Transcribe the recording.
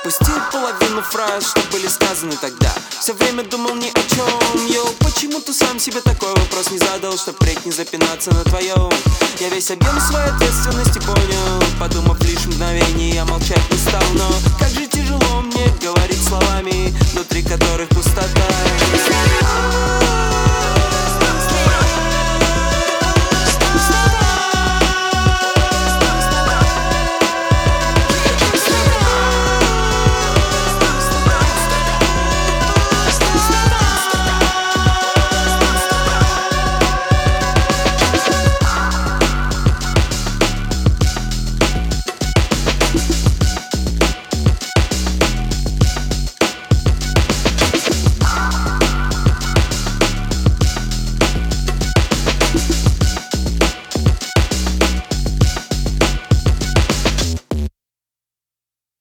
пропустил половину фраз, что были сказаны тогда. Все время думал ни о чем, йоу. Почему ты сам себе такой вопрос не задал, чтоб впредь не запинаться на твоем? Я весь объем своей ответственности понял, подумав лишь мгновение.